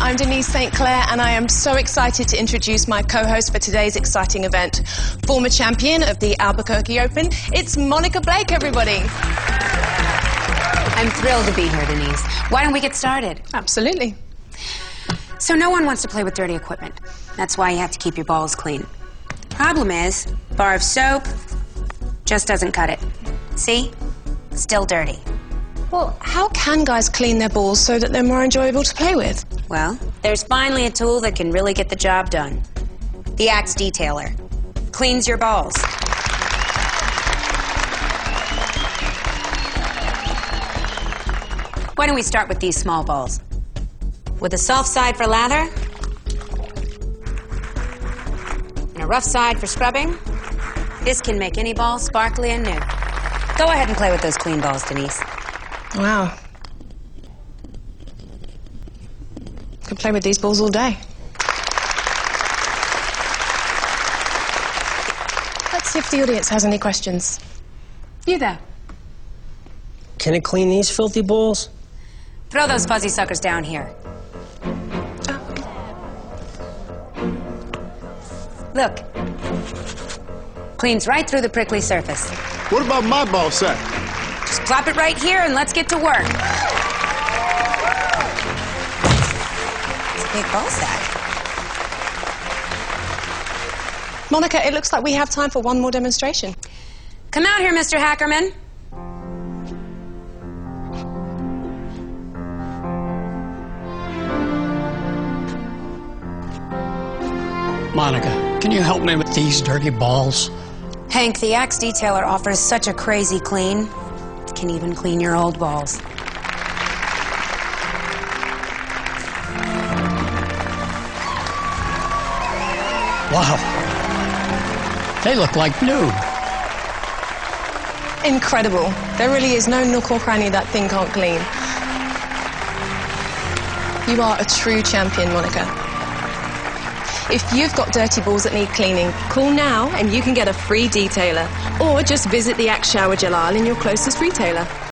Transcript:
I'm Denise St. Clair, and I am so excited to introduce my co-host for today's exciting event. Former champion of the Albuquerque Open, it's Monica Blake, everybody. I'm thrilled to be here, Denise. Why don't we get started? Absolutely. So no one wants to play with dirty equipment. That's why you have to keep your balls clean. Problem is, bar of soap just doesn't cut it. See? Still dirty. Well, how can guys clean their balls so that they're more enjoyable to play with? Well, there's finally a tool that can really get the job done. The Axe Detailer. Cleans your balls. Why don't we start with these small balls? With a soft side for lather, and a rough side for scrubbing, this can make any ball sparkly and new. Go ahead and play with those clean balls, Denise. Wow. Could play with these balls all day. Let's see if the audience has any questions. You there. Can it clean these filthy balls? Throw those fuzzy suckers down here. Look. Cleans right through the prickly surface. What about my ball sack? Just plop it right here and let's get to work. It's a big ball sack. Monica, it looks like we have time for one more demonstration. Come out here, Mr. Hackerman. Monica, can you help me with these dirty balls? Hank, the Axe Detailer offers such a crazy clean. It can even clean your old balls. Wow. They look like new. Incredible. There really is no nook or cranny that thing can't clean. You are a true champion, Monica. If you've got dirty balls that need cleaning, call now and you can get a free detailer. Or just visit the Axe Shower Gel aisle in your closest retailer.